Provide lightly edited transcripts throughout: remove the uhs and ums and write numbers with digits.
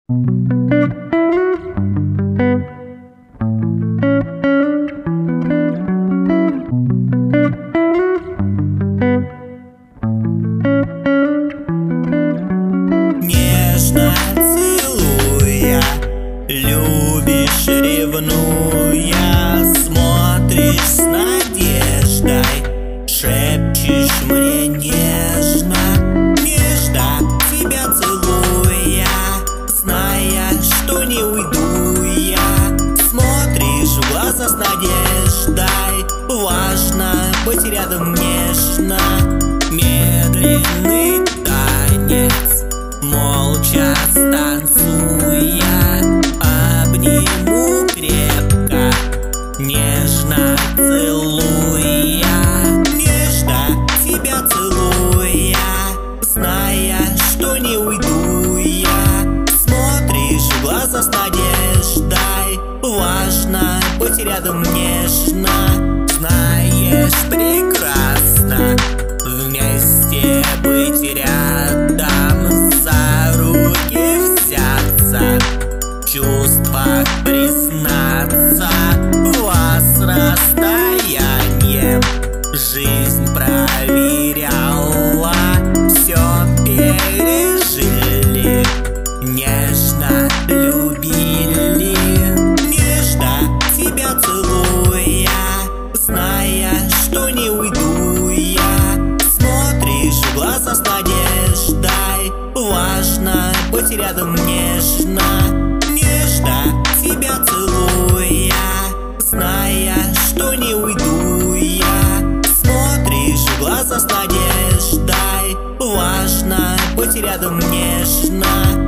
Нежно целуя, любишь, ревнуя, смотришь с надеждой, шепчешь мне нежно, нежно тебя целуя, зная, что не уйду я. Смотришь в глаза с надеждой, важно быть рядом нежно. Медленный танец, молча станцуя, обниму крепко, нежно целуя, нежно тебя целуя, зная, что не уйду я. Смотришь в глаза с надеждой, важно быть рядом нежно. Знаешь прекрасно, вместе быть рядом, за руки взяться, в чувствах признаться, вас расстояние жизнь проверяла, все пережили, нежно любили, нежно тебя целуя, зная, что не уйду я. Смотришь в глаза с надеждой, важно быть рядом нежно, нежно тебя целуя, зная, что не уйду я. Смотришь в глаза с надеждой, важно быть рядом нежно.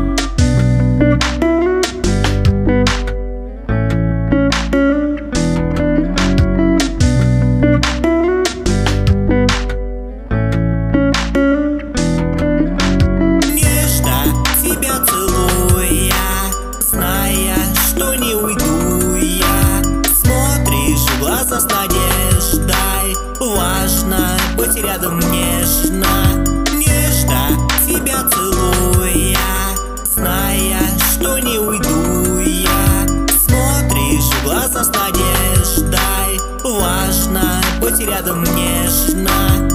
С надеждой, важно быть рядом нежно, нежно тебя целуя, зная, что не уйду я. Смотришь в глаза с надеждой, важно быть рядом нежно.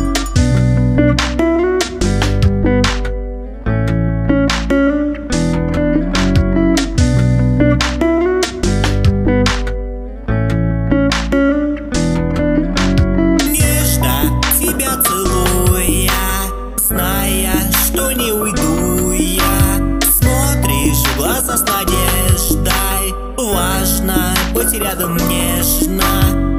Что не уйду я. Смотришь в глаза с надеждой, важно быть рядом нежно.